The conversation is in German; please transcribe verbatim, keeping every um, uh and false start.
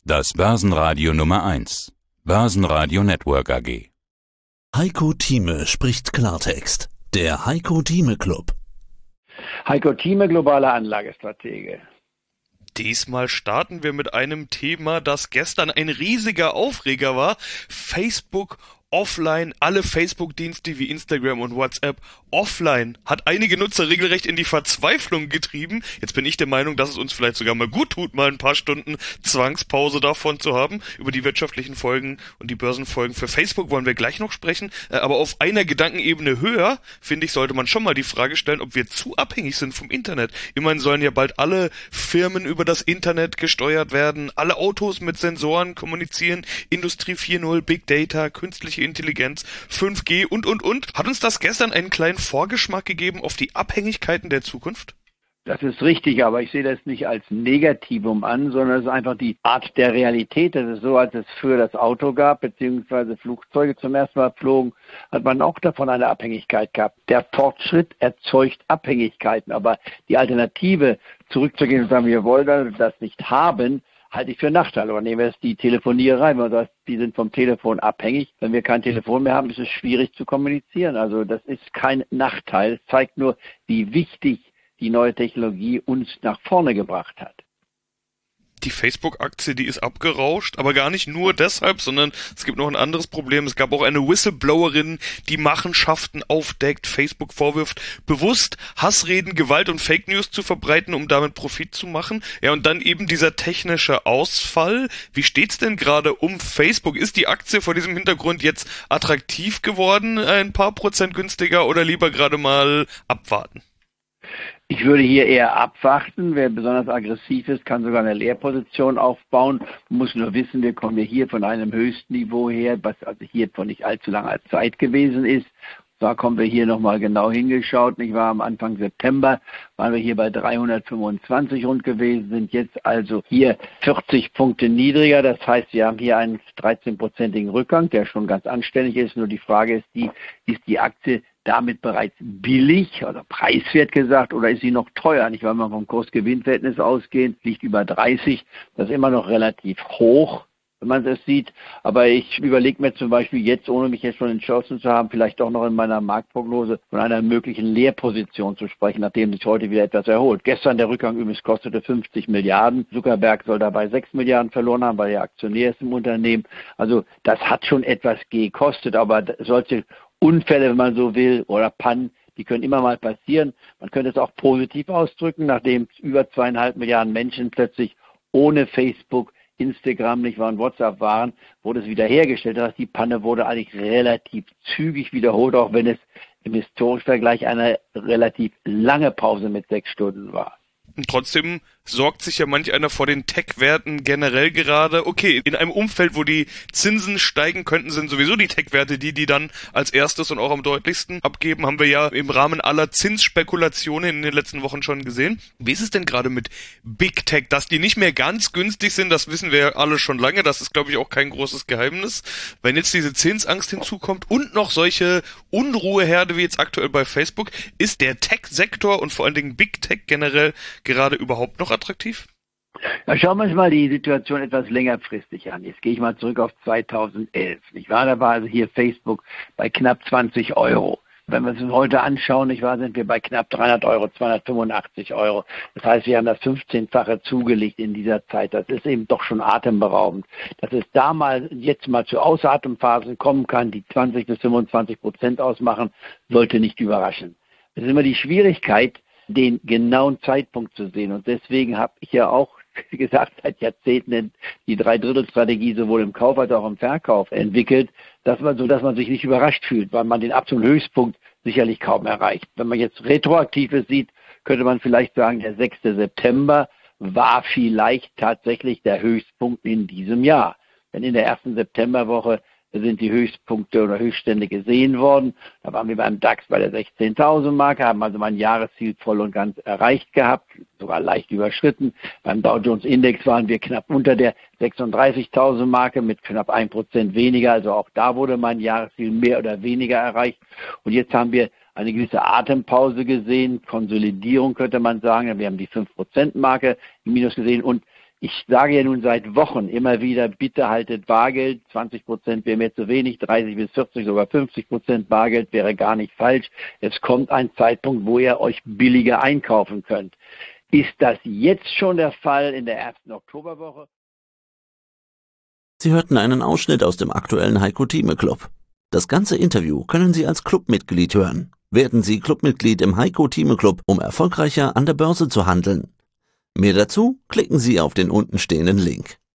Das Börsenradio Nummer eins. Börsenradio Network A G. Heiko Thieme spricht Klartext. Der Heiko Thieme Club. Heiko Thieme, globaler Anlagestratege. Diesmal starten wir mit einem Thema, das gestern ein riesiger Aufreger war. Facebook offline, alle Facebook-Dienste wie Instagram und WhatsApp offline, hat einige Nutzer regelrecht in die Verzweiflung getrieben. Jetzt bin ich der Meinung, dass es uns vielleicht sogar mal gut tut, mal ein paar Stunden Zwangspause davon zu haben. Über die wirtschaftlichen Folgen und die Börsenfolgen für Facebook wollen wir gleich noch sprechen. Aber auf einer Gedankenebene höher, finde ich, sollte man schon mal die Frage stellen, ob wir zu abhängig sind vom Internet. Immerhin sollen ja bald alle Firmen über das Internet gesteuert werden, alle Autos mit Sensoren kommunizieren, Industrie vier Punkt null, Big Data, künstliche Intelligenz, fünf G und, und, und. Hat uns das gestern einen kleinen Vorgeschmack gegeben auf die Abhängigkeiten der Zukunft? Das ist richtig, aber ich sehe das nicht als Negativum an, sondern es ist einfach die Art der Realität. Das ist so, als es früher das Auto gab, beziehungsweise Flugzeuge zum ersten Mal flogen, hat man auch davon eine Abhängigkeit gehabt. Der Fortschritt erzeugt Abhängigkeiten, aber die Alternative, zurückzugehen und sagen, wir wollen das nicht haben, halte ich für Nachteil. Aber nehmen wir jetzt die Telefonierei, wenn man sagt, die sind vom Telefon abhängig. Wenn wir kein Telefon mehr haben, ist es schwierig zu kommunizieren. Also das ist kein Nachteil. Es zeigt nur, wie wichtig die neue Technologie uns nach vorne gebracht hat. Die Facebook-Aktie, die ist abgerauscht, aber gar nicht nur deshalb, sondern es gibt noch ein anderes Problem. Es gab auch eine Whistleblowerin, die Machenschaften aufdeckt, Facebook vorwirft, bewusst Hassreden, Gewalt und Fake News zu verbreiten, um damit Profit zu machen. Ja, und dann eben dieser technische Ausfall. Wie steht's denn gerade um Facebook? Ist die Aktie vor diesem Hintergrund jetzt attraktiv geworden, ein paar Prozent günstiger, oder lieber gerade mal abwarten? Ich würde hier eher abwarten. Wer besonders aggressiv ist, kann sogar eine Leerposition aufbauen. Man muss nur wissen, wir kommen ja hier von einem Höchstniveau her, was also hier vor nicht allzu langer Zeit gewesen ist. Da kommen wir hier nochmal genau hingeschaut. Ich war am Anfang September, waren wir hier bei dreihundertfünfundzwanzig rund gewesen, sind jetzt also hier vierzig Punkte niedriger. Das heißt, wir haben hier einen dreizehnprozentigen Rückgang, der schon ganz anständig ist. Nur die Frage ist die, ist die Aktie damit bereits billig oder preiswert gesagt, oder ist sie noch teuer? Nicht, weil man vom Kurs-Gewinn-Verhältnis ausgehend liegt über dreißig. Das ist immer noch relativ hoch, wenn man es sieht. Aber ich überlege mir zum Beispiel jetzt, ohne mich jetzt schon entschlossen zu haben, vielleicht doch noch in meiner Marktprognose von einer möglichen Leerposition zu sprechen, nachdem sich heute wieder etwas erholt. Gestern der Rückgang übrigens kostete fünfzig Milliarden. Zuckerberg soll dabei sechs Milliarden verloren haben, weil er Aktionär ist im Unternehmen. Also das hat schon etwas gekostet, aber solche Unfälle, wenn man so will, oder Pannen, die können immer mal passieren. Man könnte es auch positiv ausdrücken, nachdem über zweieinhalb Milliarden Menschen plötzlich ohne Facebook, Instagram nicht waren, WhatsApp waren, wurde es wiederhergestellt. Das heißt, die Panne wurde eigentlich relativ zügig wiederholt, auch wenn es im historischen Vergleich eine relativ lange Pause mit sechs Stunden war. Und trotzdem sorgt sich ja manch einer vor den Tech-Werten generell gerade. Okay, in einem Umfeld, wo die Zinsen steigen könnten, sind sowieso die Tech-Werte die, die dann als erstes und auch am deutlichsten abgeben. Haben wir ja im Rahmen aller Zinsspekulationen in den letzten Wochen schon gesehen. Wie ist es denn gerade mit Big Tech? Dass die nicht mehr ganz günstig sind, das wissen wir ja alle schon lange. Das ist, glaube ich, auch kein großes Geheimnis. Wenn jetzt diese Zinsangst hinzukommt und noch solche Unruheherde wie jetzt aktuell bei Facebook, ist der Tech-Sektor und vor allen Dingen Big Tech generell gerade überhaupt noch attraktiv? Ja, schauen wir uns mal die Situation etwas längerfristig an. Jetzt gehe ich mal zurück auf zweitausendelf. Nicht wahr? Da war also hier Facebook bei knapp zwanzig Euro. Wenn wir es uns heute anschauen, nicht wahr, sind wir bei knapp dreihundert Euro, zweihundertfünfundachtzig Euro. Das heißt, wir haben das fünfzehnfache zugelegt in dieser Zeit. Das ist eben doch schon atemberaubend. Dass es da mal, jetzt mal zu Ausatemphasen kommen kann, die zwanzig bis fünfundzwanzig Prozent ausmachen, sollte nicht überraschen. Es ist immer die Schwierigkeit, den genauen Zeitpunkt zu sehen. Und deswegen habe ich ja auch, wie gesagt, seit Jahrzehnten die Dreidrittelstrategie sowohl im Kauf als auch im Verkauf entwickelt, dass man, so dass man sich nicht überrascht fühlt, weil man den absoluten Höchstpunkt sicherlich kaum erreicht. Wenn man jetzt Retroaktives sieht, könnte man vielleicht sagen, der sechste September war vielleicht tatsächlich der Höchstpunkt in diesem Jahr. Denn in der ersten Septemberwoche sind die Höchstpunkte oder Höchststände gesehen worden. Da waren wir beim DAX bei der sechzehntausend Marke, haben also mein Jahresziel voll und ganz erreicht gehabt, sogar leicht überschritten. Beim Dow Jones Index waren wir knapp unter der sechsunddreißigtausend Marke mit knapp ein Prozent weniger. Also auch da wurde mein Jahresziel mehr oder weniger erreicht. Und jetzt haben wir eine gewisse Atempause gesehen, Konsolidierung könnte man sagen. Wir haben die fünf Prozent Marke im Minus gesehen und Ich sage ja nun seit Wochen immer wieder, bitte haltet Bargeld. zwanzig Prozent wäre mir zu wenig, dreißig bis vierzig, sogar fünfzig Prozent Bargeld wäre gar nicht falsch. Es kommt ein Zeitpunkt, wo ihr euch billiger einkaufen könnt. Ist das jetzt schon der Fall in der ersten Oktoberwoche? Sie hörten einen Ausschnitt aus dem aktuellen Heiko Thieme Club. Das ganze Interview können Sie als Clubmitglied hören. Werden Sie Clubmitglied im Heiko Thieme Club, um erfolgreicher an der Börse zu handeln. Mehr dazu klicken Sie auf den untenstehenden Link.